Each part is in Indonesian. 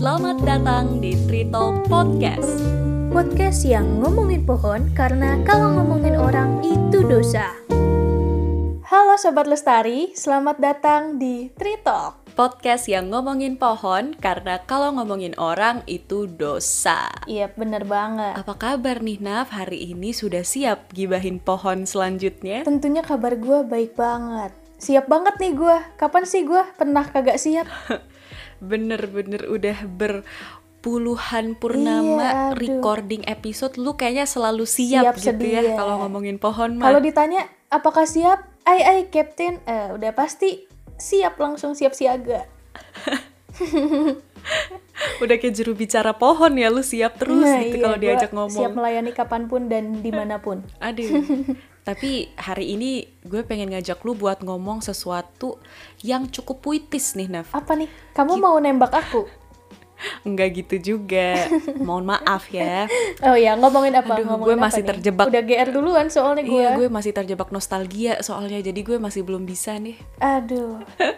Selamat datang di Tree Talk Podcast. Podcast yang ngomongin pohon karena kalau ngomongin orang itu dosa. Halo Sobat Lestari, selamat datang di Tree Talk. Podcast yang ngomongin pohon karena kalau ngomongin orang itu dosa. Iya bener banget. Apa kabar nih Naf? Hari ini sudah siap gibahin pohon selanjutnya? Tentunya kabar gue baik banget. Siap banget nih gue. Kapan sih gue pernah kagak siap? Bener-bener udah berpuluhan purnama recording episode, lu kayaknya selalu siap gitu sedia. ya kalau ngomongin pohon mah. Kalau ditanya apakah siap? Ai Captain, udah pasti siap, langsung siap siaga. Udah kayak juru bicara pohon ya, lu siap terus gitu kalau diajak ngomong. Siap melayani kapanpun dan dimanapun. Aduh. Tapi hari ini gue pengen ngajak lu buat ngomong sesuatu yang cukup puitis nih, Naf. Apa nih? Kamu mau nembak aku? Enggak gitu juga. Mohon maaf ya. Oh ya, ngomongin apa? Aduh, ngomongin gue apa masih nih? terjebak. Udah GR duluan soalnya gue. Iya, gue masih terjebak nostalgia soalnya. Jadi gue masih belum bisa nih. Aduh.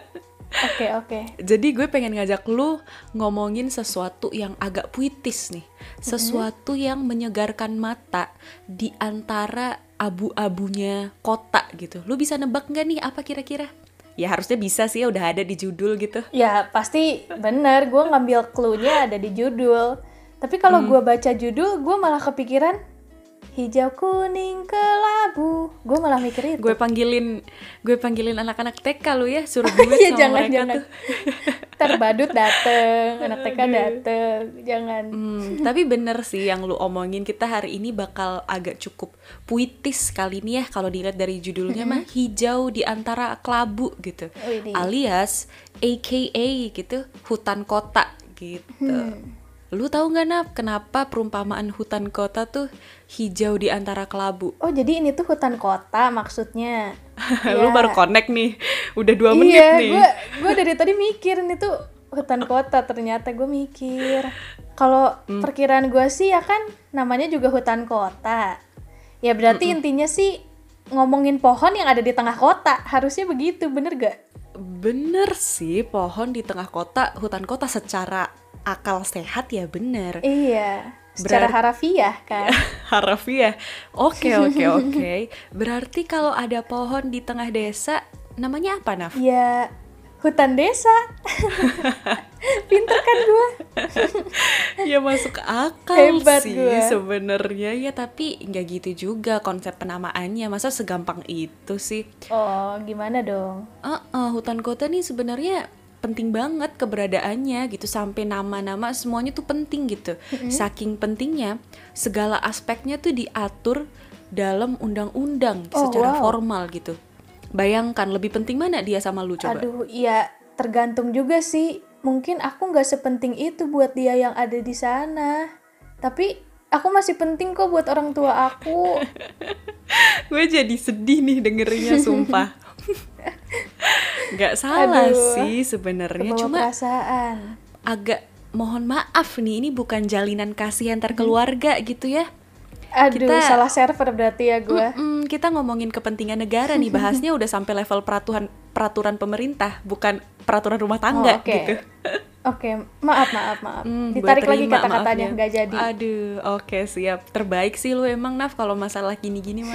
Oke. Jadi gue pengen ngajak lu ngomongin sesuatu yang agak puitis nih. Sesuatu yang menyegarkan mata di antara abu-abunya kota gitu. Lu bisa nebak gak nih apa kira-kira? Ya harusnya bisa sih, udah ada di judul gitu. Ya pasti bener, gue ngambil clue-nya ada di judul. Tapi kalau gue baca judul, gue malah kepikiran hijau kuning kelabu. Gue malah mikir itu. Gue panggilin anak-anak TK lu ya, suruh duet Iya, sama mereka jangan. tuh. Ntar badut dateng, anak TK dateng, jangan. Tapi bener sih yang lu omongin, kita hari ini bakal agak cukup puitis kali ini ya. Kalau dilihat dari judulnya mah hijau di antara kelabu gitu. Alias AKA gitu, hutan kota gitu. Lu tahu nggak Nap, kenapa perumpamaan hutan kota tuh hijau di antara kelabu? Oh jadi ini tuh hutan kota maksudnya. Lu baru connect nih, udah 2 menit nih. Iya, gue dari tadi mikir ini tuh hutan kota, ternyata gue mikir. Kalau perkiraan gue sih ya kan namanya juga hutan kota. Ya berarti intinya sih ngomongin pohon yang ada di tengah kota, harusnya begitu, bener gak? Bener sih, pohon di tengah kota, hutan kota secara akal sehat ya bener. Iya, secara harafiah kan. Harafiah. Oke. Berarti kalau ada pohon di tengah desa, namanya apa, Naf? Ya, hutan desa. Pinter kan gue? Ya masuk akal. Hebat sih sebenarnya ya, tapi nggak gitu juga konsep penamaannya. Masa segampang itu sih? Oh, gimana dong? Hutan kota nih sebenarnya penting banget keberadaannya gitu, sampai nama-nama semuanya tuh penting gitu. Saking pentingnya segala aspeknya tuh diatur dalam undang-undang secara formal gitu. Bayangkan lebih penting mana dia sama lu coba? Aduh, iya tergantung juga sih. Mungkin aku nggak sepenting itu buat dia yang ada di sana. Tapi aku masih penting kok buat orang tua aku. Gue jadi sedih nih dengerinnya, sumpah. Gak salah sih sebenarnya, cuma perasaan. Agak mohon maaf nih, ini bukan jalinan kasih antar keluarga gitu ya. Aduh, salah server berarti ya gue. Kita ngomongin kepentingan negara nih, bahasnya udah sampai level peraturan pemerintah, bukan peraturan rumah tangga gitu. Oke, maaf. Ditarik lagi kata-katanya, nggak jadi. Aduh, oke, siap. Terbaik sih lu emang, Naf, kalau masalah gini-gini mah.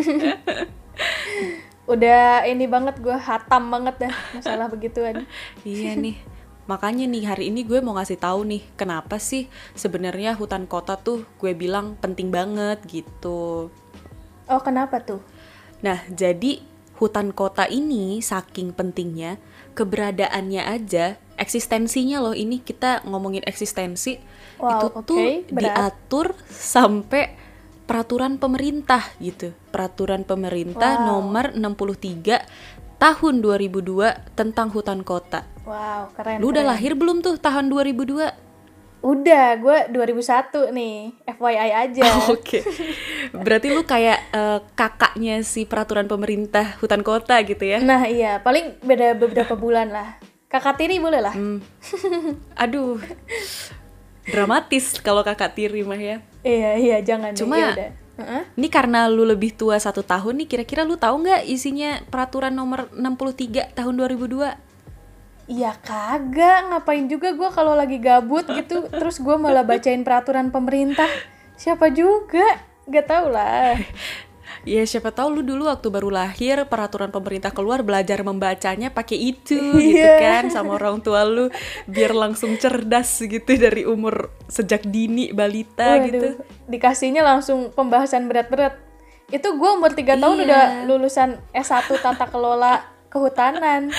Udah ini banget, gue hatam banget dah masalah begituan. Iya nih, makanya nih hari ini gue mau ngasih tahu nih kenapa sih sebenarnya hutan kota tuh gue bilang penting banget gitu. Oh, kenapa tuh? Nah, jadi hutan kota ini saking pentingnya, keberadaannya aja, eksistensinya loh, ini kita ngomongin eksistensi, itu tuh diatur sampai peraturan pemerintah gitu. Peraturan pemerintah nomor 63 tahun 2002 tentang hutan kota. Wow, keren. Lu udah lahir belum tuh tahun 2002? Udah, gue 2001 nih, FYI aja. Oke. Berarti lu kayak kakaknya si peraturan pemerintah hutan kota gitu ya? Nah iya, paling beda beberapa bulan lah. Kakak tiri boleh lah. Aduh, dramatis kalau kakak tiri mah ya. Iya, jangan. Cuma ini karena lu lebih tua 1 tahun nih, kira-kira lu tahu nggak isinya peraturan nomor 63 tahun 2002? Ya kagak, ngapain juga gue kalau lagi gabut gitu, terus gue malah bacain peraturan pemerintah. Siapa juga, gak tau lah. Ya siapa tahu lu dulu waktu baru lahir peraturan pemerintah keluar belajar membacanya pakai itu gitu kan sama orang tua lu biar langsung cerdas gitu dari umur sejak dini balita. Waduh, gitu. Dikasihnya langsung pembahasan berat-berat. Itu gue umur 3 tahun udah lulusan S1 Tata Kelola Kehutanan.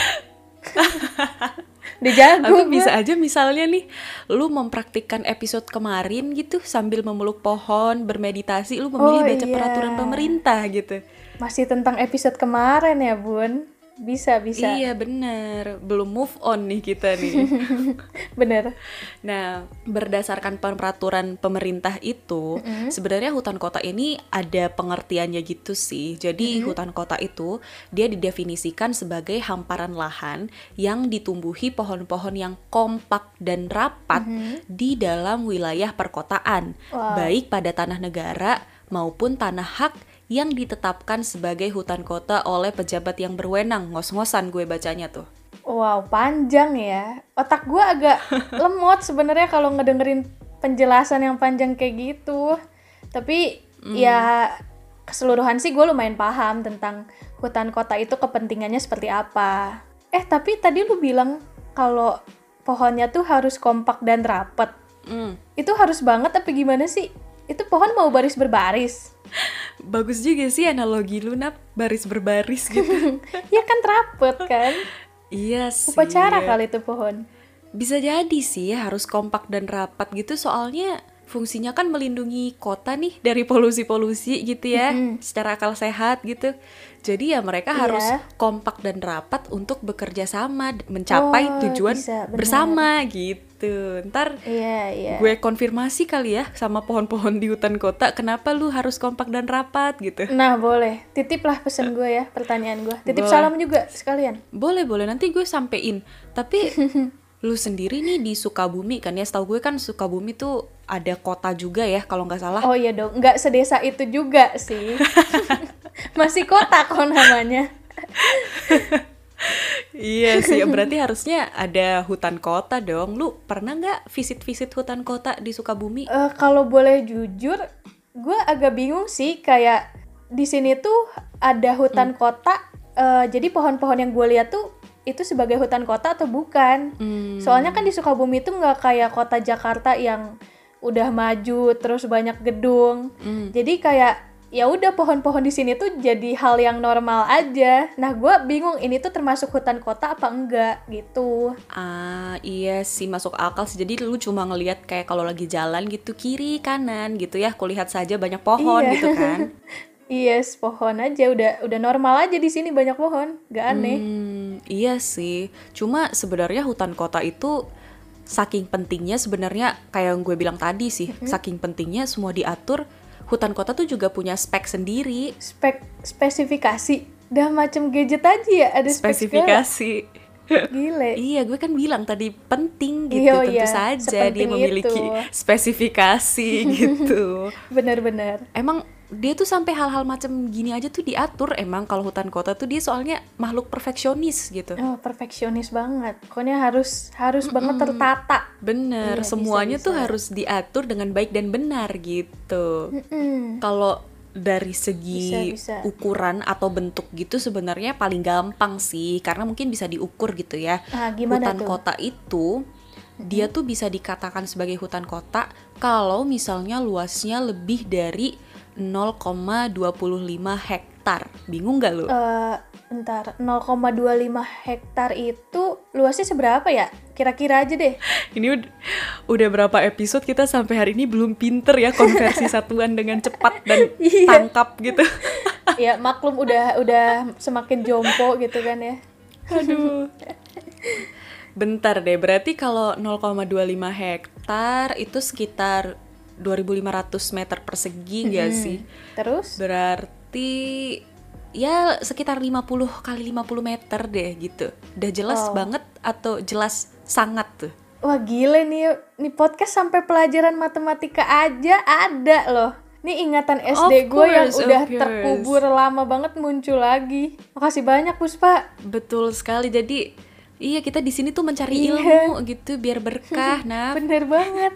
Dijago. Aku bisa aja misalnya nih lu mempraktikkan episode kemarin gitu sambil memeluk pohon, bermeditasi, lu memilih baca peraturan pemerintah gitu. Masih tentang episode kemarin ya Bun. Bisa. Iya bener, belum move on nih kita nih. Bener. Nah, berdasarkan peraturan pemerintah itu, sebenarnya hutan kota ini ada pengertiannya gitu sih. Jadi hutan kota itu dia didefinisikan sebagai hamparan lahan yang ditumbuhi pohon-pohon yang kompak dan rapat di dalam wilayah perkotaan, baik pada tanah negara maupun tanah hak yang ditetapkan sebagai hutan kota oleh pejabat yang berwenang. Ngos-ngosan gue bacanya tuh. Wow, panjang ya. Otak gue agak lemot sebenarnya kalau ngedengerin penjelasan yang panjang kayak gitu. Tapi ya keseluruhan sih gue lumayan paham tentang hutan kota itu kepentingannya seperti apa. Tapi tadi lu bilang kalau pohonnya tuh harus kompak dan rapet. Itu harus banget apa gimana sih? Itu pohon mau baris berbaris? Bagus juga sih analogi lu, Nap, baris berbaris gitu. Ya kan rapet kan? Iya sih. Upacara kali itu pohon. Bisa jadi sih harus kompak dan rapat gitu, soalnya fungsinya kan melindungi kota nih dari polusi-polusi gitu ya, secara akal sehat gitu. Jadi ya mereka harus kompak dan rapat untuk bekerja sama mencapai tujuan bersama gitu. Ntar gue konfirmasi kali ya sama pohon-pohon di hutan kota, kenapa lu harus kompak dan rapat gitu. Nah boleh, titip lah pesan gue ya, pertanyaan gue. Titip salam juga sekalian. Boleh, nanti gue sampein. Tapi lu sendiri nih di Sukabumi kan ya, setahu gue kan Sukabumi tuh ada kota juga ya kalau nggak salah. Oh iya dong, nggak sedesa itu juga sih. Masih kota kok namanya. Iya sih, berarti harusnya ada hutan kota dong. Lu pernah nggak visit hutan kota di Sukabumi? Kalau boleh jujur, gue agak bingung sih. Kayak di sini tuh ada hutan kota. Jadi pohon-pohon yang gue lihat tuh itu sebagai hutan kota atau bukan? Soalnya kan di Sukabumi tuh nggak kayak kota Jakarta yang udah maju terus banyak gedung. Jadi kayak ya udah pohon-pohon di sini tuh jadi hal yang normal aja. Nah, gue bingung ini tuh termasuk hutan kota apa enggak gitu. Iya sih, masuk akal sih. Jadi lu cuma ngelihat kayak kalau lagi jalan gitu kiri kanan gitu ya, kulihat saja banyak pohon gitu kan. Yes, pohon aja udah normal aja di sini banyak pohon, gak aneh. Iya sih. Cuma sebenarnya hutan kota itu saking pentingnya sebenarnya kayak yang gue bilang tadi sih, saking pentingnya semua diatur. Hutan kota tuh juga punya spek sendiri. Spesifikasi. Dah macam gadget aja ya ada spesifikasi. Gile. Iya, gue kan bilang tadi penting gitu. Tentu saja dia memiliki spesifikasi gitu. Benar-benar. Emang dia tuh sampai hal-hal macam gini aja tuh diatur. Emang kalau hutan kota tuh dia soalnya makhluk perfeksionis gitu. Oh, perfeksionis banget. Pokoknya harus banget tertata. Bener, semuanya bisa. Tuh harus diatur dengan baik dan benar gitu. Kalau dari segi ukuran atau bentuk gitu sebenarnya paling gampang sih, karena mungkin bisa diukur gitu ya. Gimana hutan tuh? Kota itu dia tuh bisa dikatakan sebagai hutan kota kalau misalnya luasnya lebih dari 0,25 hektar. Bingung gak lu? Bentar, 0,25 hektar itu luasnya seberapa ya? Kira-kira aja deh. Ini udah berapa episode kita sampai hari ini belum pinter ya konversi satuan dengan cepat dan tangkap gitu. Ya maklum udah semakin jompo gitu kan ya. Aduh. Bentar deh, berarti kalau 0,25 hektar itu sekitar 2.500 meter persegi gak sih? Terus? Berarti ya sekitar 50 kali 50 meter deh gitu. Udah jelas banget atau jelas sangat tuh? Wah gile nih podcast sampai pelajaran matematika aja ada loh. Nih ingatan SD gue yang udah terkubur lama banget muncul lagi. Makasih banyak Puspa. Betul sekali, jadi Iya, kita di sini tuh mencari ilmu gitu biar berkah. Nah, bener banget.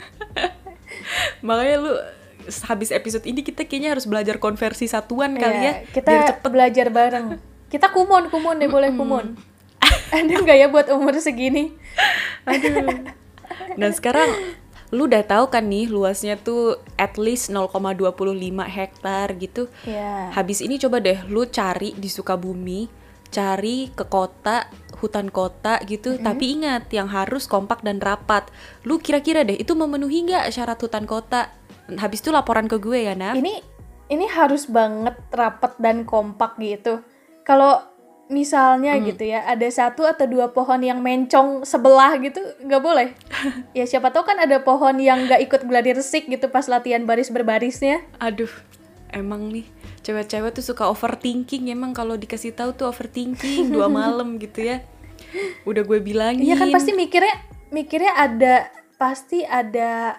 makanya lu habis episode ini kita kayaknya harus belajar konversi satuan kali ya. Kita Biar cepet. belajar bareng. Kita kumon deh, boleh kumon. Ada nggak ya buat umur segini? Aduh. Dan sekarang lu udah tahu kan nih luasnya tuh at least 0,25 hektar gitu. Habis ini coba deh lu cari di Sukabumi, cari ke kota, hutan kota gitu. Tapi ingat yang harus kompak dan rapat. Lu kira-kira deh itu memenuhi nggak syarat hutan kota? Habis itu laporan ke gue ya, Naf. Ini harus banget rapat dan kompak gitu. Kalau misalnya gitu ya, ada 1 atau 2 pohon yang mencong sebelah gitu, nggak boleh. Ya siapa tahu kan ada pohon yang nggak ikut gladi resik gitu pas latihan baris berbarisnya. Aduh, emang nih cewek-cewek tuh suka overthinking. Emang kalau dikasih tahu tuh overthinking 2 malam gitu ya. Udah gue bilangin. Iya kan pasti mikirnya pasti ada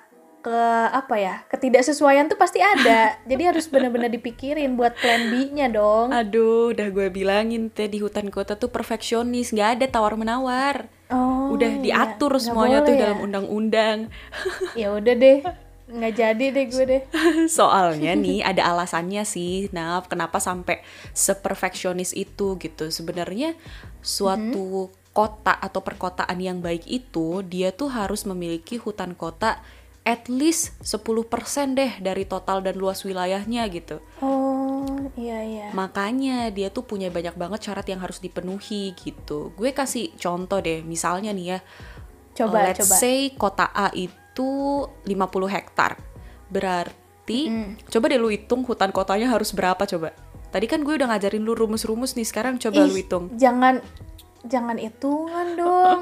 ketidaksesuaian tuh pasti ada. Jadi harus benar-benar dipikirin buat plan B-nya dong. Aduh, udah gue bilangin teh di hutan kota tuh perfeksionis, nggak ada tawar-menawar. Udah diatur semuanya tuh dalam undang-undang. Ya udah deh, nggak jadi deh gue deh. Soalnya nih ada alasannya sih, Naf, kenapa sampai seperfeksionis itu gitu. Sebenarnya suatu kota atau perkotaan yang baik itu, dia tuh harus memiliki hutan kota at least 10% deh dari total dan luas wilayahnya gitu. Oh, iya. Makanya dia tuh punya banyak banget syarat yang harus dipenuhi gitu. Gue kasih contoh deh, misalnya nih ya. Let's say kota A itu 50 hektar. Berarti, coba deh lu hitung hutan kotanya harus berapa coba. Tadi kan gue udah ngajarin lu rumus-rumus nih, sekarang coba lu hitung. Jangan hitungan dong.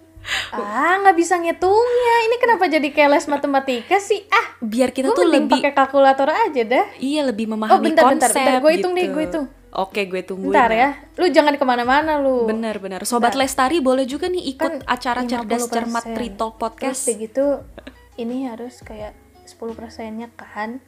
Nggak bisa ngitungnya. Ini kenapa jadi kayak les matematika sih? Biar kita tuh lebih pakai kalkulator aja dah. Iya, lebih memahami konsep. Bentar. Gue hitung gitu. deh, gue hitung. Oke, gue tungguin. Bentar ya. Lu jangan kemana-mana lu. Benar. Sobat Lestari boleh juga nih ikut acara Cerdas Cermat Tritalk Podcast. Terus begitu ini harus kayak 10%-nya kan.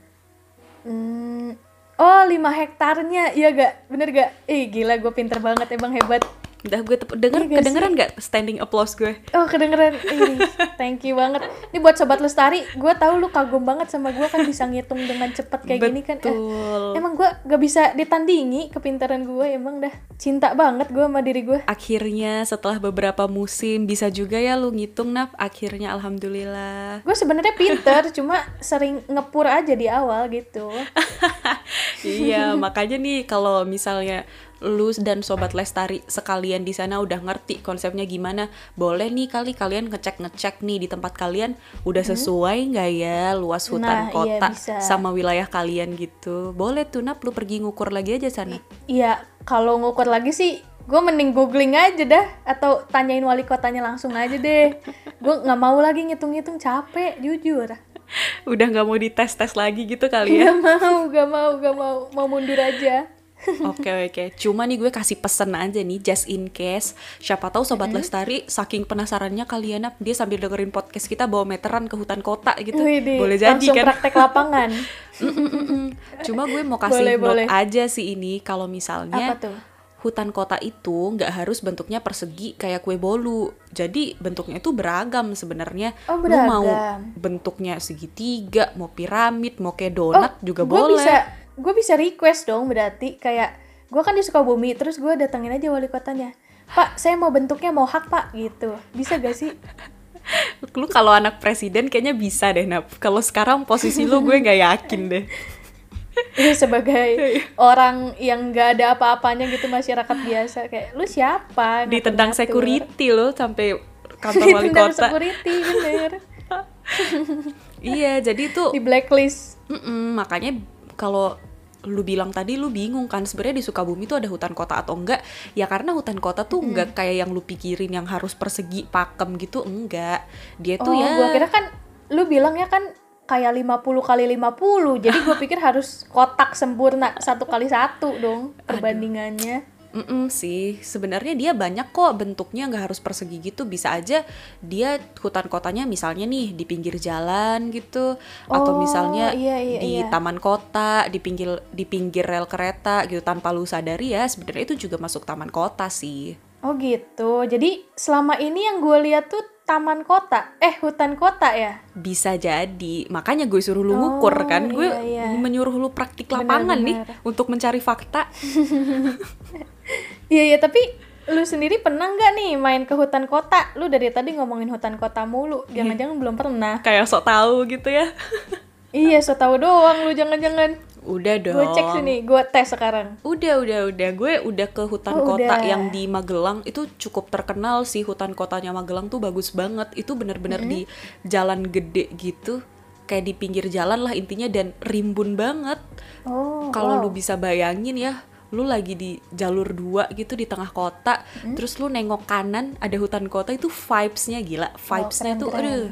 5 hektarnya. Iya gak? Bener gak? Gila, gue pinter banget, emang hebat. Udah gue kedengeran gak standing applause gue? Oh, kedengeran. Thank you banget. Ini buat Sobat Lestari, gue tahu lu kagum banget sama gue kan bisa ngitung dengan cepet kayak gini kan. Emang gue gak bisa ditandingi kepintaran gue, emang dah cinta banget gue sama diri gue. Akhirnya setelah beberapa musim bisa juga ya lu ngitung, Naf. Akhirnya alhamdulillah. Gue sebenarnya pinter, cuma sering ngepur aja di awal gitu. Iya, makanya nih kalau misalnya lu dan Sobat Lestari sekalian di sana udah ngerti konsepnya gimana, boleh nih kalian ngecek nih di tempat kalian udah sesuai nggak ya luas hutan kota sama wilayah kalian gitu. Boleh tuh, Nap, lu pergi ngukur lagi aja sana. Iya, kalau ngukur lagi sih gue mending googling aja dah, atau tanyain wali kotanya langsung aja deh. Gue nggak mau lagi ngitung-ngitung, capek jujur. Udah nggak mau dites lagi gitu kali ya? Gak mau mundur aja. Oke. Cuma nih gue kasih pesen aja nih, just in case. Siapa tahu Sobat Lestari saking penasarannya kalian, dia sambil dengerin podcast kita bawa meteran ke hutan kota gitu. Boleh jadi langsung kan? Langsung praktek lapangan. Cuma gue mau kasih note aja sih ini, kalau misalnya hutan kota itu nggak harus bentuknya persegi kayak kue bolu. Jadi bentuknya itu beragam sebenarnya. Lu mau bentuknya segitiga, mau piramid, mau kayak donat juga boleh. Gue bisa request dong, berarti kayak gue kan di Sukabumi, terus gue datengin aja wali kotanya, Pak, saya mau bentuknya mohak Pak, gitu. Bisa gak sih? Lu kalau anak presiden kayaknya bisa deh, Nap. Kalau sekarang posisi lu gue gak yakin deh. Ini sebagai orang yang gak ada apa-apanya gitu, masyarakat biasa, kayak lu siapa? Ditendang security lo sampai kantor wali kota. Ditendang security, bener. Iya, jadi tuh di blacklist. Makanya kalau lu bilang tadi lu bingung kan sebenarnya di Sukabumi tuh ada hutan kota atau enggak, ya karena hutan kota tuh enggak kayak yang lu pikirin yang harus persegi pakem gitu, enggak. Dia tuh ya gua kira kan lu bilangnya kan kayak 50x50, jadi gua pikir harus kotak sempurna 1x1 dong perbandingannya. Sih sebenarnya dia banyak kok bentuknya, nggak harus persegi gitu, bisa aja dia hutan kotanya misalnya nih di pinggir jalan gitu, atau misalnya di taman kota, di pinggir rel kereta gitu, tanpa lu sadari ya sebenarnya itu juga masuk taman kota sih. Oh gitu. Jadi selama ini yang gue lihat tuh taman kota, hutan kota ya? Bisa jadi. Makanya gue suruh lu ngukur kan. Gue iya. menyuruh lu praktik lapangan nih untuk mencari fakta. Iya, tapi lu sendiri pernah nggak nih main ke hutan kota? Lu dari tadi ngomongin hutan kota mulu. Jangan-jangan belum pernah. Kayak sok tahu gitu ya. Iya, so tahu doang lu, jangan-jangan. Udah dong. Gue cek sini, gue tes sekarang. Udah. Gue udah ke hutan kota yang di Magelang. Itu cukup terkenal sih, hutan kotanya Magelang tuh bagus banget. Itu bener-bener di jalan gede gitu. Kayak di pinggir jalan lah intinya, dan rimbun banget. Kalau lu bisa bayangin ya, lu lagi di jalur 2 gitu di tengah kota, terus lu nengok kanan ada hutan kota, itu vibes-nya gila. Vibes-nya tuh aduh,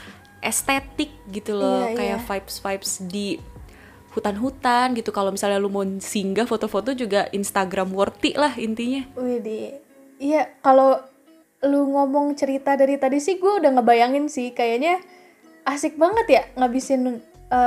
estetik gitu loh. Kayak vibes di hutan-hutan gitu. Kalau misalnya lu mau singgah foto-foto juga Instagram worthy lah intinya. Widih. Iya, kalau lu ngomong cerita dari tadi sih gue udah ngebayangin sih, kayaknya asik banget ya ngabisin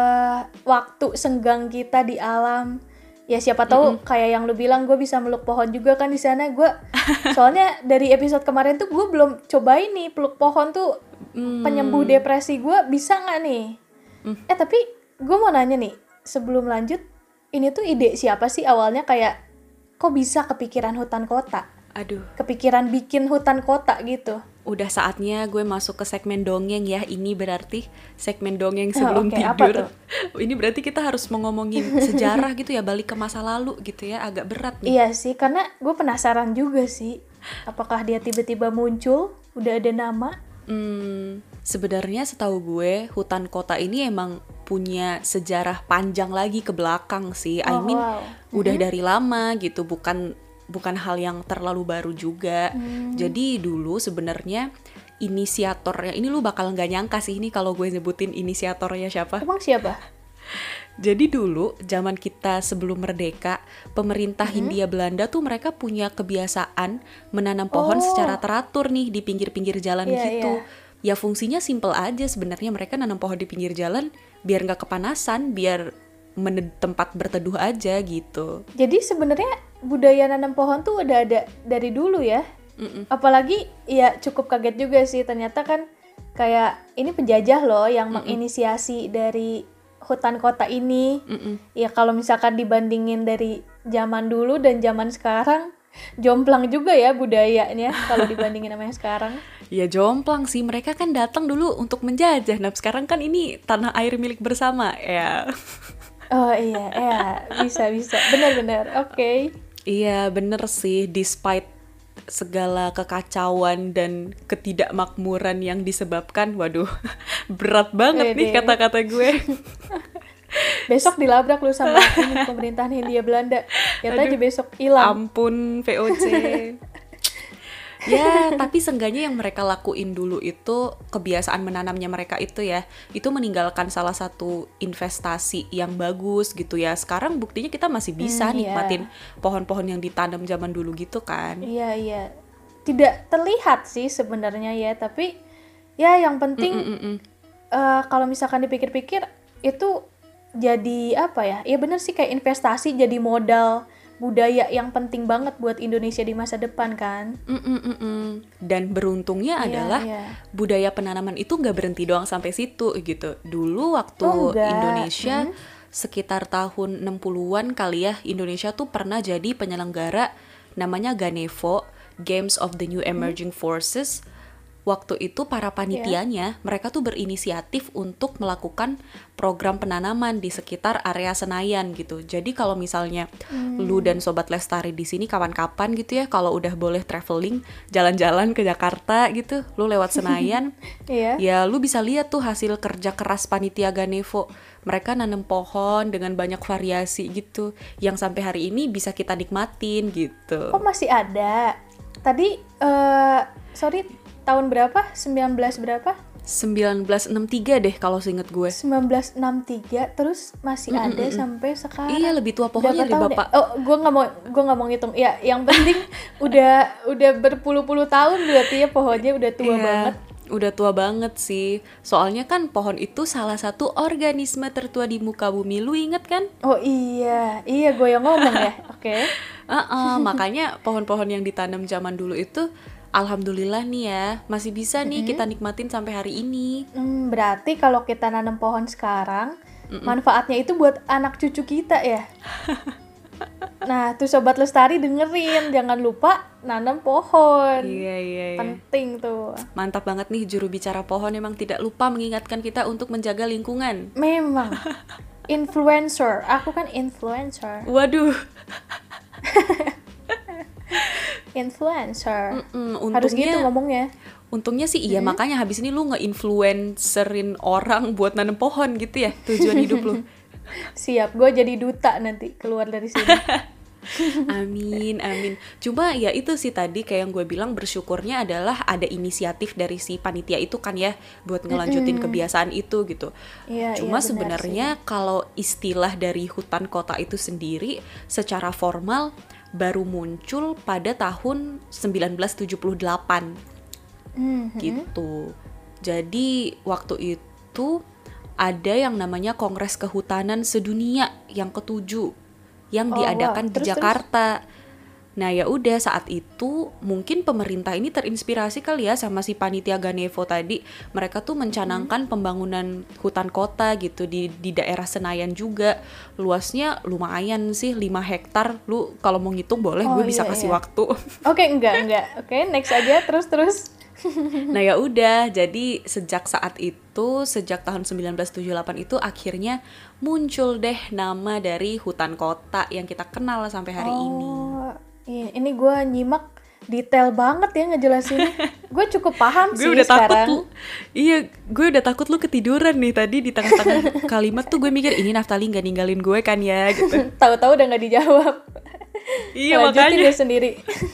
waktu senggang kita di alam. Ya siapa tahu kayak yang lu bilang gue bisa meluk pohon juga kan di sana. Gue soalnya dari episode kemarin tuh gue belum cobain nih peluk pohon tuh, penyembuh depresi gue bisa nggak nih? Tapi gue mau nanya nih sebelum lanjut, ini tuh ide siapa sih awalnya, kayak kok bisa kepikiran hutan kota? Aduh, kepikiran bikin hutan kota gitu. Udah saatnya gue masuk ke segmen dongeng ya. Ini berarti segmen dongeng sebelum tidur. Apa tuh? Ini berarti kita harus ngomongin sejarah gitu ya, balik ke masa lalu gitu ya. Agak berat nih. Iya sih, karena gue penasaran juga sih. Apakah dia tiba-tiba muncul, udah ada nama? Sebenarnya setahu gue hutan kota ini emang punya sejarah panjang lagi ke belakang sih. Udah dari lama gitu, bukan hal yang terlalu baru juga. Jadi dulu sebenarnya inisiatornya, ini lu bakal nggak nyangka sih ini kalau gue nyebutin inisiatornya siapa. Emang siapa? Jadi dulu zaman kita sebelum merdeka, pemerintah Hindia Belanda tuh mereka punya kebiasaan menanam pohon secara teratur nih di pinggir-pinggir jalan gitu. Ya fungsinya simple aja sebenarnya, mereka nanam pohon di pinggir jalan biar nggak kepanasan, biar tempat berteduh aja gitu. Jadi sebenarnya budaya nanam pohon tuh udah ada dari dulu ya. Apalagi ya cukup kaget juga sih, ternyata kan kayak ini penjajah loh yang menginisiasi dari hutan kota ini. Ya kalau misalkan dibandingin dari zaman dulu dan zaman sekarang, jomplang juga ya budayanya kalau dibandingin sama yang sekarang. Ya jomplang sih, mereka kan datang dulu untuk menjajah. Nah sekarang kan ini tanah air milik bersama ya. Oh iya, bisa, benar-benar, oke. Iya bener sih, despite segala kekacauan dan ketidakmakmuran yang disebabkan, waduh berat banget nih kata-kata gue. Besok dilabrak lu sama pemerintahan Hindia Belanda, ya aja besok hilang. Ampun VOC. Ya, tapi seenggaknya yang mereka lakuin dulu itu, kebiasaan menanamnya mereka itu ya, itu meninggalkan salah satu investasi yang bagus gitu ya. Sekarang buktinya kita masih bisa nikmatin pohon-pohon yang ditanam zaman dulu gitu kan. Iya. Tidak terlihat sih sebenarnya ya, tapi ya yang penting kalau misalkan dipikir-pikir itu jadi apa ya? Ya bener sih, kayak investasi, jadi modal budaya yang penting banget buat Indonesia di masa depan kan. Dan beruntungnya adalah budaya penanaman itu nggak berhenti doang sampai situ gitu. Dulu waktu Indonesia sekitar tahun 60-an kali ya, Indonesia tuh pernah jadi penyelenggara namanya Ganevo, Games of the New Emerging Forces. Waktu itu para panitianya, mereka tuh berinisiatif untuk melakukan program penanaman di sekitar area Senayan gitu. Jadi kalau misalnya lu dan Sobat Lestari di sini kapan-kapan gitu ya, kalau udah boleh traveling, jalan-jalan ke Jakarta gitu, lu lewat Senayan, ya lu bisa lihat tuh hasil kerja keras panitia Ganevo. Mereka nanam pohon dengan banyak variasi gitu, yang sampai hari ini bisa kita nikmatin gitu. Oh masih ada? Tadi, tahun berapa? 19 berapa? 1963 deh kalau seinget gue. 1963 terus masih ada sampai sekarang. Iya, lebih tua pohonnya dari bapak. Ya? Oh, gue nggak mau ngitung. Ya, yang penting udah berpuluh-puluh tahun berarti ya pohonnya udah tua banget. Udah tua banget sih. Soalnya kan pohon itu salah satu organisme tertua di muka bumi. Lu inget kan? Oh iya, iya gue yang ngomong ya. Oke. Makanya pohon-pohon yang ditanam zaman dulu itu alhamdulillah nih ya, masih bisa nih kita nikmatin sampai hari ini. Berarti kalau kita nanam pohon sekarang, manfaatnya itu buat anak cucu kita ya. Nah, tuh Sobat Lestari dengerin, jangan lupa nanam pohon. Iya. Penting tuh. Mantap banget nih, juru bicara pohon emang tidak lupa mengingatkan kita untuk menjaga lingkungan. Memang. Influencer, aku kan influencer. Waduh. Influencer. Untungnya, harus gitu ngomongnya. Untungnya sih iya, makanya habis ini lu nge-influencerin orang buat nanam pohon gitu ya, tujuan hidup lu. Siap, gue jadi duta nanti keluar dari sini. Amin. Cuma ya itu sih tadi kayak yang gue bilang, bersyukurnya adalah ada inisiatif dari si panitia itu kan ya, buat ngelanjutin kebiasaan itu gitu. Cuma sebenarnya kalau istilah dari hutan kota itu sendiri secara formal baru muncul pada tahun 1978 gitu. Jadi waktu itu ada yang namanya Kongres Kehutanan Sedunia yang ke-7 yang diadakan di Jakarta. Nah ya udah, saat itu mungkin pemerintah ini terinspirasi kali ya sama si panitia Ganevo tadi. Mereka tuh mencanangkan pembangunan hutan kota gitu di daerah Senayan juga. Luasnya lumayan sih, 5 hektar. Lu kalau mau ngitung boleh, gue bisa kasih waktu. Oke, enggak. Oke, next aja, terus. Nah ya udah, jadi sejak saat itu, sejak tahun 1978 itu akhirnya muncul deh nama dari hutan kota yang kita kenal sampai hari ini. Ini gue nyimak detail banget ya ngejelasinnya. Gue cukup paham sih udah sekarang. Gue udah takut lu ketiduran nih tadi di tengah-tengah kalimat tuh. Gue mikir ini Naftali gak ninggalin gue kan ya gitu. Tahu-tahu udah gak dijawab. Iya lanjutin makanya dia sendiri.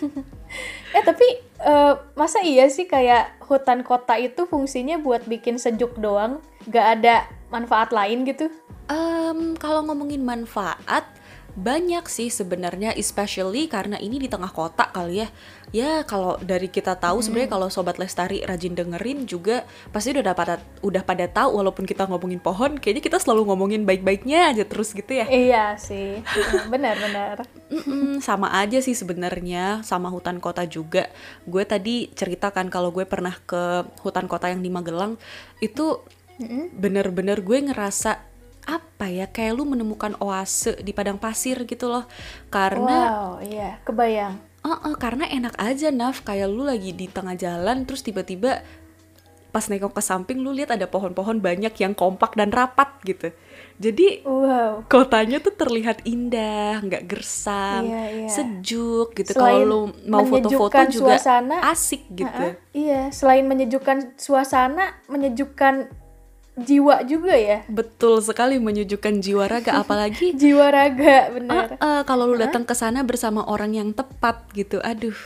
Tapi masa iya sih kayak hutan kota itu fungsinya buat bikin sejuk doang, gak ada manfaat lain gitu? Kalau ngomongin manfaat, banyak sih sebenarnya, especially karena ini di tengah kota kali ya. Ya kalau dari kita tahu sebenarnya, kalau Sobat Lestari rajin dengerin juga pasti udah pada tahu, walaupun kita ngomongin pohon, kayaknya kita selalu ngomongin baik-baiknya aja terus gitu ya. Iya sih, benar. Sama aja sih sebenarnya sama hutan kota juga. Gue tadi ceritakan kalau gue pernah ke hutan kota yang di Magelang, itu bener-bener gue ngerasa apa ya, kayak lu menemukan oase di padang pasir gitu loh. Karena iya, kebayang. Karena enak aja, Naf, kayak lu lagi di tengah jalan terus tiba-tiba pas nengok ke samping lu lihat ada pohon-pohon banyak yang kompak dan rapat gitu. Jadi kotanya tuh terlihat indah, nggak gersam, sejuk gitu. Kalau lu mau foto-foto juga suasana, asik gitu. Iya, selain menyejukkan suasana, menyejukkan jiwa juga ya. Betul sekali, menyejukkan jiwa raga, apalagi jiwa raga, benar. Kalau lu datang ke sana bersama orang yang tepat gitu, aduh.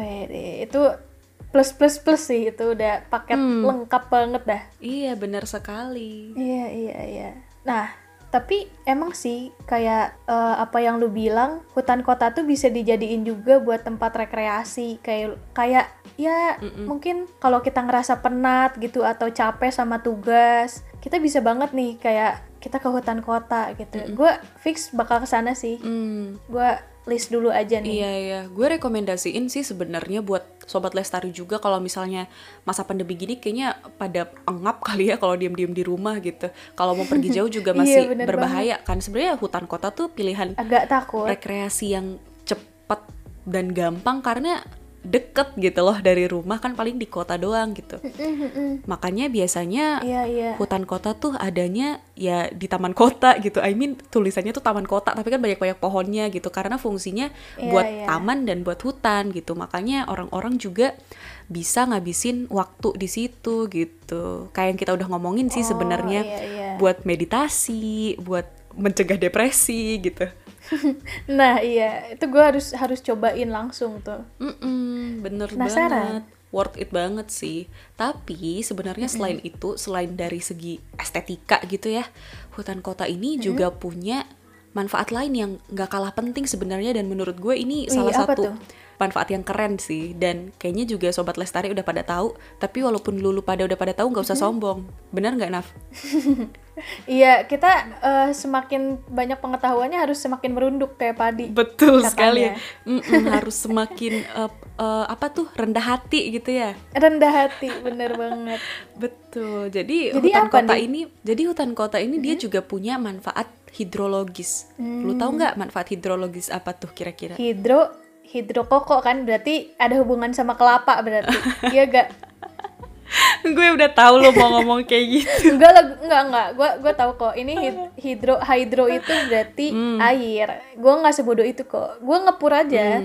Itu plus sih, itu udah paket lengkap banget dah. Iya, benar sekali. Iya. Nah, tapi emang sih kayak apa yang lu bilang, hutan kota tuh bisa dijadiin juga buat tempat rekreasi, kayak ya mungkin kalau kita ngerasa penat gitu atau capek sama tugas, kita bisa banget nih kayak kita ke hutan kota gitu. Gue fix bakal kesana sih. Gue list dulu aja nih. Iya. Gue rekomendasiin sih sebenarnya buat Sobat Lestari juga, kalau misalnya masa pandemi gini kayaknya pada engap kali ya kalau diam-diam di rumah gitu. Kalau mau pergi jauh juga masih berbahaya kan. Sebenarnya hutan kota tuh pilihan agak takut rekreasi yang cepat dan gampang karena deket gitu loh dari rumah, kan paling di kota doang gitu. Makanya biasanya hutan kota tuh adanya ya di taman kota gitu. I mean tulisannya tuh taman kota tapi kan banyak-banyak pohonnya gitu, karena fungsinya buat taman dan buat hutan gitu. Makanya orang-orang juga bisa ngabisin waktu di situ gitu. Kayak yang kita udah ngomongin sih sebenarnya, buat meditasi, buat mencegah depresi gitu. Nah iya, itu gue harus cobain langsung tuh. Bener banget, worth it banget sih. Tapi sebenarnya selain itu, selain dari segi estetika gitu ya, hutan kota ini juga punya manfaat lain yang gak kalah penting sebenarnya. Dan menurut gue ini salah satu manfaat yang keren sih, dan kayaknya juga Sobat Lestari udah pada tahu, tapi walaupun lu pada udah pada tahu nggak usah sombong. Bener nggak, Naf? Iya, kita semakin banyak pengetahuannya harus semakin merunduk kayak padi. Betul katanya. sekali. Harus semakin rendah hati gitu ya. Rendah hati, bener banget. Betul. Jadi hutan kota ini dia juga punya manfaat hidrologis. Lu tahu nggak manfaat hidrologis apa tuh kira-kira? Hidrokoko kan, berarti ada hubungan sama kelapa berarti. Iya gak? Gue udah tahu lo mau ngomong kayak gitu. Enggak. Gue tahu kok. Ini hidro itu berarti air. Gue nggak sebodoh itu kok. Gue ngepur aja.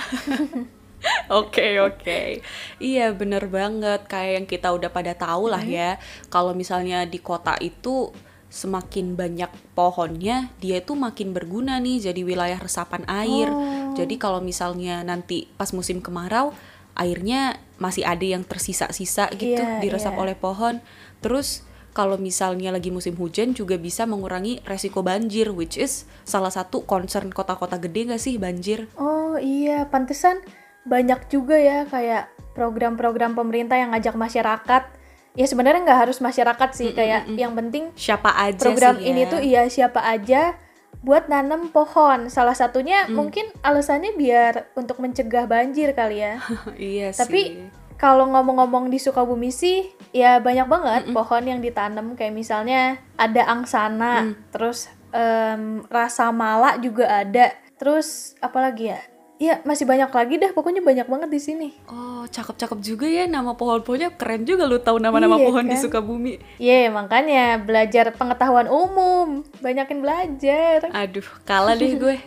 Oke. Iya, bener banget. Kayak yang kita udah pada tahu lah ya. Kalau misalnya di kota itu semakin banyak pohonnya, dia itu makin berguna nih jadi wilayah resapan air. Jadi kalau misalnya nanti pas musim kemarau, airnya masih ada yang tersisa-sisa gitu, diresap oleh pohon. Terus kalau misalnya lagi musim hujan juga bisa mengurangi resiko banjir, which is salah satu concern kota-kota gede gak sih, banjir? Oh iya, pantesan banyak juga ya kayak program-program pemerintah yang ngajak masyarakat. Ya sebenarnya nggak harus masyarakat sih, kayak yang penting siapa aja program sih ini tuh siapa aja buat nanam pohon. Salah satunya mungkin alasannya biar untuk mencegah banjir kali ya. Iya sih. Tapi kalau ngomong-ngomong di Sukabumi sih, ya banyak banget pohon yang ditanam. Kayak misalnya ada angsana, terus rasa mala juga ada. Terus apa lagi ya? Ya masih banyak lagi dah, pokoknya banyak banget di sini. Oh, cakep-cakep juga ya nama pohon-pohonnya, keren juga lu tahu nama-nama pohon kan? Di Sukabumi. Iya, makanya belajar pengetahuan umum, banyakin belajar. Aduh, kalah deh gue.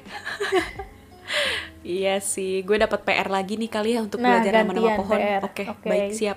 Iya sih, gue dapat PR lagi nih kali ya untuk belajar nama-nama pohon. Oke, baik, siap.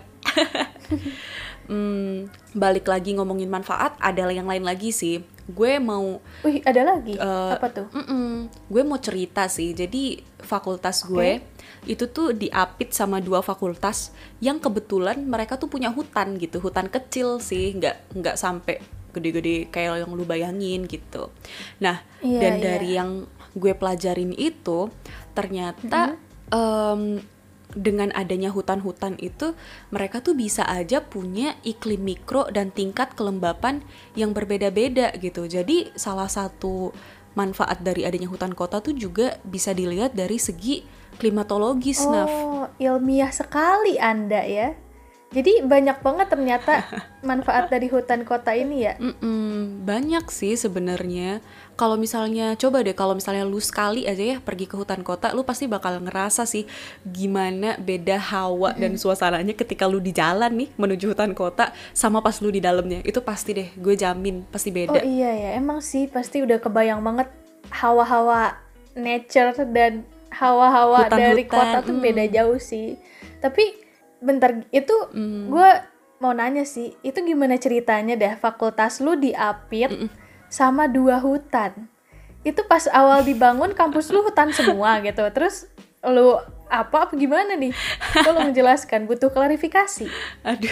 Balik lagi ngomongin manfaat, ada yang lain lagi sih. Gue mau ada lagi? Apa tuh? Gue mau cerita sih. Jadi fakultas gue itu tuh diapit sama 2 fakultas yang kebetulan mereka tuh punya hutan gitu. Hutan kecil sih, nggak sampai gede-gede kayak yang lu bayangin gitu. Nah, dari yang gue pelajarin itu ternyata dengan adanya hutan-hutan itu, mereka tuh bisa aja punya iklim mikro dan tingkat kelembapan yang berbeda-beda gitu. Jadi salah satu manfaat dari adanya hutan kota tuh juga bisa dilihat dari segi klimatologis, Naf. Oh, ilmiah sekali Anda ya. Jadi banyak banget ternyata manfaat dari hutan kota ini ya. Banyak sih sebenarnya. Kalau misalnya kalau misalnya lu sekali aja ya pergi ke hutan kota, lu pasti bakal ngerasa sih gimana beda hawa dan suasananya ketika lu di jalan nih menuju hutan kota sama pas lu di dalamnya. Itu pasti deh, gue jamin pasti beda. Oh iya ya, emang sih pasti udah kebayang banget hawa-hawa nature dan hawa-hawa dari kota tuh beda jauh sih. Tapi bentar, itu gue mau nanya sih, itu gimana ceritanya dah fakultas lu diapit sama 2 hutan? Itu pas awal dibangun kampus lu hutan semua gitu, terus lu apa gimana nih? Tolong jelaskan, butuh klarifikasi. Aduh.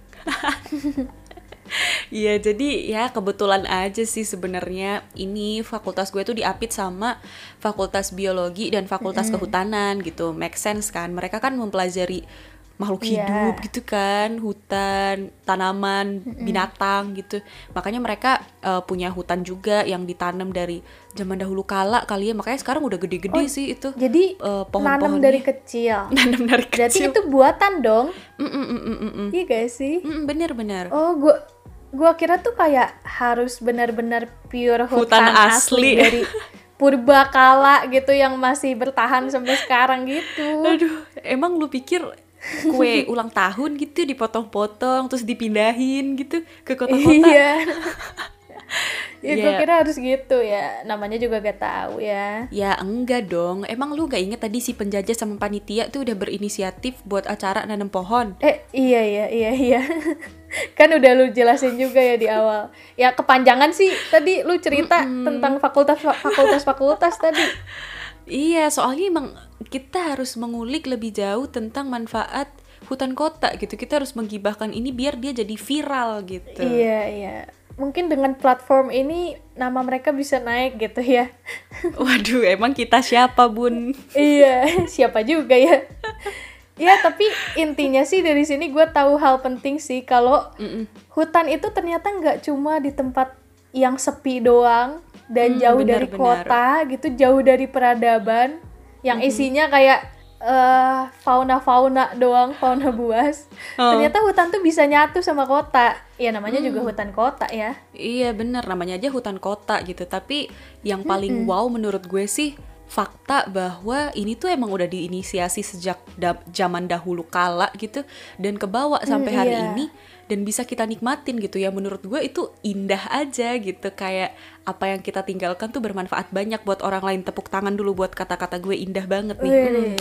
Iya, jadi ya kebetulan aja sih sebenarnya ini fakultas gue tuh diapit sama fakultas biologi dan fakultas kehutanan gitu. Make sense kan? Mereka kan mempelajari makhluk hidup gitu kan, hutan, tanaman, binatang gitu. Makanya mereka punya hutan juga yang ditanam dari zaman dahulu kala kali ya. Makanya sekarang udah gede-gede sih itu. Jadi pohon-pohonnya. Nanam dari kecil. Berarti itu buatan dong. Iya gak sih? Bener-bener. Oh, gua kira tuh kayak harus benar-benar pure hutan asli dari purba kala gitu yang masih bertahan sampai sekarang gitu. Aduh, emang lu pikir kue ulang tahun gitu dipotong-potong terus dipindahin gitu ke kota-kota? Iya. Gue kira harus gitu ya. Namanya juga gak tahu ya. Ya enggak dong. Emang lu gak inget tadi si penjajah sama panitia tuh udah berinisiatif buat acara nanam pohon? Iya. Kan udah lu jelasin juga ya di awal. Ya kepanjangan sih tadi lu cerita tentang fakultas tadi. Iya, soalnya emang kita harus mengulik lebih jauh tentang manfaat hutan kota gitu. Kita harus menggibahkan ini biar dia jadi viral gitu. Iya. mungkin dengan platform ini nama mereka bisa naik gitu ya. Waduh, emang kita siapa, Bun? Iya, siapa juga ya. Ya, tapi intinya sih dari sini gue tahu hal penting sih, kalau hutan itu ternyata nggak cuma di tempat yang sepi doang dan jauh dari kota gitu, jauh dari peradaban yang isinya kayak fauna-fauna doang, fauna buas. Ternyata hutan tuh bisa nyatu sama kota. Ya namanya juga hutan kota ya. Iya bener, namanya aja hutan kota gitu. Tapi yang paling wow menurut gue sih fakta bahwa ini tuh emang udah diinisiasi sejak zaman dahulu kala gitu, dan kebawa sampai hari ini dan bisa kita nikmatin gitu ya. Menurut gue itu indah aja gitu, kayak apa yang kita tinggalkan tuh bermanfaat banyak buat orang lain. Tepuk tangan dulu buat kata-kata gue, indah banget nih.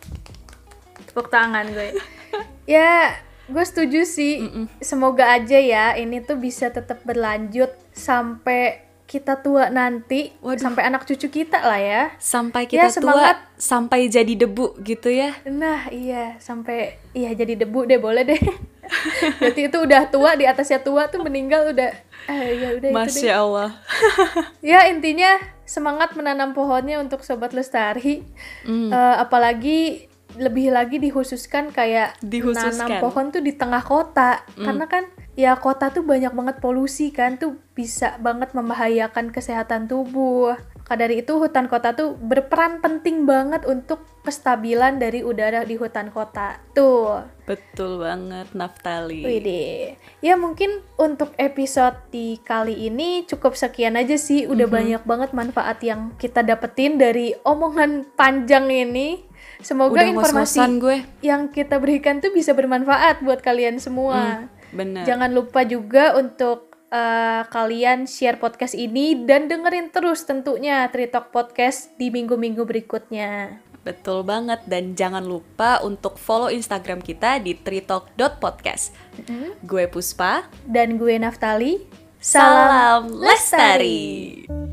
Tepuk tangan gue. Ya, gue setuju sih. Semoga aja ya ini tuh bisa tetap berlanjut sampai kita tua nanti. Waduh. Sampai anak cucu kita lah ya. Sampai kita tua, sampai jadi debu gitu ya. Nah iya, sampai jadi debu deh, boleh deh. Berarti itu udah tua, di atasnya tua tuh meninggal udah. Ya udah. Masya Allah. Ya intinya semangat menanam pohonnya untuk Sobat Lestari. Apalagi lebih lagi dikhususkan menanam pohon tuh di tengah kota. Karena kan ya kota tuh banyak banget polusi kan, tuh bisa banget membahayakan kesehatan tubuh. Maka dari itu hutan kota tuh berperan penting banget untuk kestabilan dari udara di hutan kota. Tuh. Betul banget, Naftali. Widih. Ya mungkin untuk episode di kali ini cukup sekian aja sih. Udah banyak banget manfaat yang kita dapetin dari omongan panjang ini. Semoga informasi yang kita berikan tuh bisa bermanfaat buat kalian semua. Bener. Jangan lupa juga untuk kalian share podcast ini dan dengerin terus tentunya Tritalk Podcast di minggu-minggu berikutnya. Betul banget, dan jangan lupa untuk follow Instagram kita di tritalk.podcast. Gue Puspa dan gue Naftali. Salam Lestari.